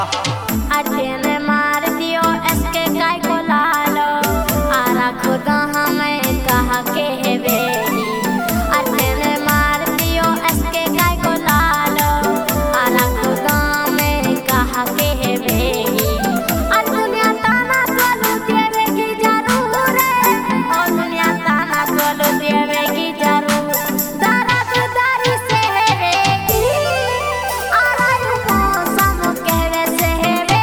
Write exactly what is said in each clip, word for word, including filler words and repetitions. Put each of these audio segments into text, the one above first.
अटेने मार दियो इसके काय को लालो आरा खुदा हमें कहा के बेरी। अटेने मार दियो इसके काय को लालो आरा खुदा हमें कहा के बेरी। और दुनिया ताना चलो देवे की जरूर है, और दुनिया ताना चलो देवे की जरूर। दर्द दारी से हेवेगी आरा मौसम कहवे से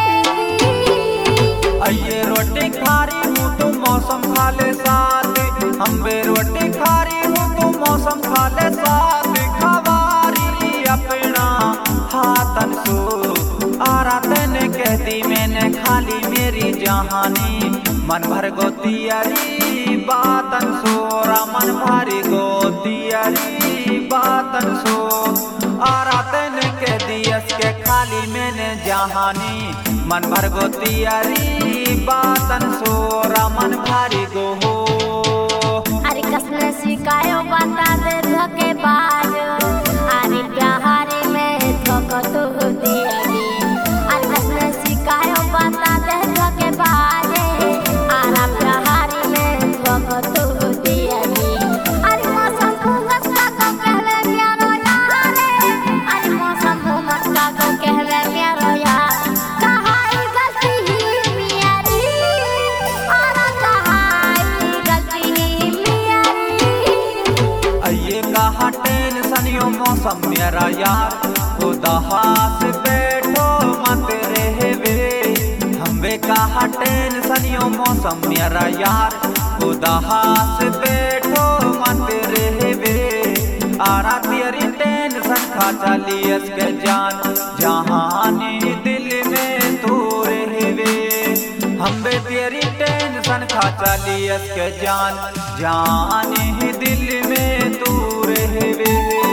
ये रोटी खारी हूँ तो मौसम खाले साथ, हम बे रोटी खारी हूँ तो मौसम खाले साथ। खवारी अपना हाथन सो आरा तेने कहती मैंने खाली मेरी जहानी। मन भर गोतियारी बातन सो रा मन भारी गोतियारी बातन सो आरा तेने कहती इसके खाली मैंने जहानी। मन भर गोतियारी बातन सो रा मन भारी गो हो। अरे कसने सिखायो बता दे धोखे बाज अरे प्यारी में धोखा तो देगी। अरे कसने सिखायो बता दे धोखे बाज आरा प्यारी में धोखा तो देगी। अरे मौसम भूमस का को कहवे प्यारो यार, अरे मौसम भूमस का को कहवे प्यारो यार। कहाई गलती ही मेरी आरा कहाई गलती ही मेरी। ये कहा टेंशन यो मौसम मेरा यार, खुदा हाथ बैठो मत रहे वे। हम वे कहा टेंशन यो मौसम मेरा यार, खुदा हाथ बैठो मत रहे वे। आरा तेरी टेंशन खा चली इसके जान जहानी दिल में तू रहे वे। हम वे तेरी टेंशन खा चली इसके जान जानी दिल में तू रहे वे।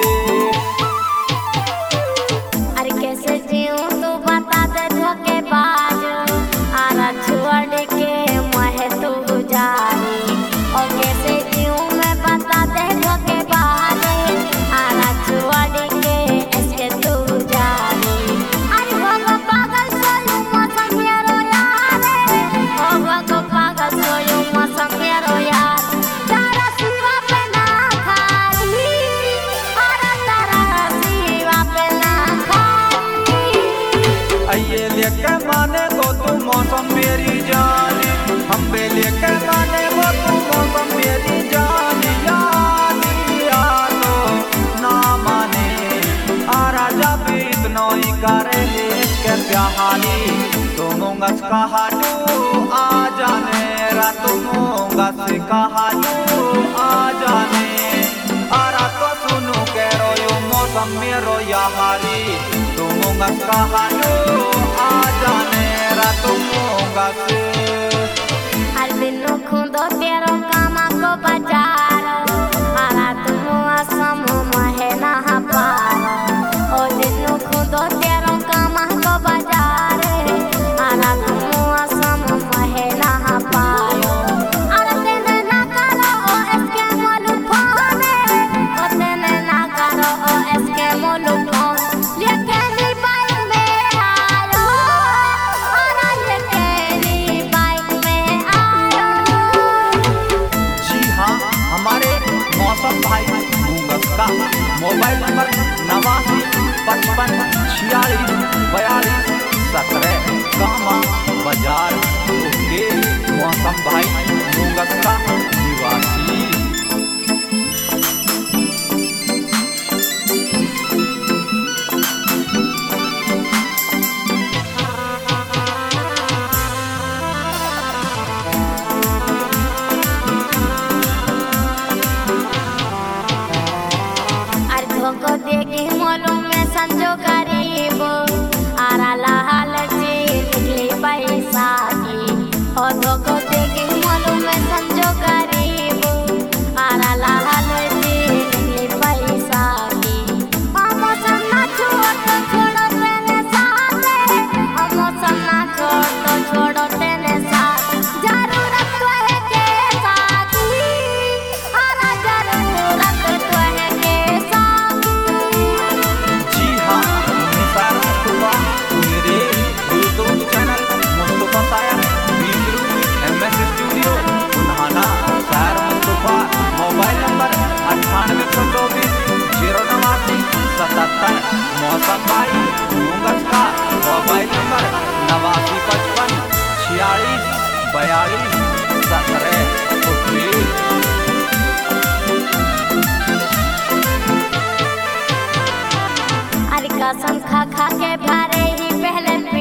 अरे कैसे जीऊं तू बता दे धोखे बाज आरा छोड़ के मैं तू जानी। और कैसे जीऊं मैं बता दे धोखे बाज आरा छोड़ के इसके तू जानी। अरे वो पागल सोयूं मौसम मेरो यार, ओ वो पागल सोयूं मौसम मेरो यार। तारा सिवा पे ना खाली आरा तारा सिवा पे ना खाली। ये लेके माने गो तू मौसम मेरी जान, हम बे लेके माने गो तू मौसम मेरी जान। याद यादो ना माने आरा जब इतना ही करे इसके प्याहानी। तुम गस कहा तू आ जाने रा तुम गस कहा तू आ जाने। आरा तो सुनो के रोयो मौसम मेरो यारी, तुम गस कहा तू आ जाने रा तुम गस। हर दिनों खुदो तेरो कामा को बजारो आरा तुम असम महे ना पारो। ओ दिनों खुदो तेरो कामा को बजारे आरा तुम असम महे ना पारो। आरा तेने ना करो ओ इसके मोलू फोने, ओ तेने ना करो ओ इसके मोलू फोन। लेके नी बाइक में आयो आरा लेके नी बाइक में आयो। जी हाँ, हमारे मौसम भाई मुंगस का मोबाइल नंबर नवासी पचपन छियालीस बयालीस सत्रह कामा बाजार के मौसम भाई मुंगस का निवासी। को देगी मोलों में संजो करीब आरा लाल जी निकली पैसा की। और धोको देगी मोलों नवासी पचपन छियालीस बयालीस सत्रह उनतीस। अरे कसम खा खा के भारे ही पहले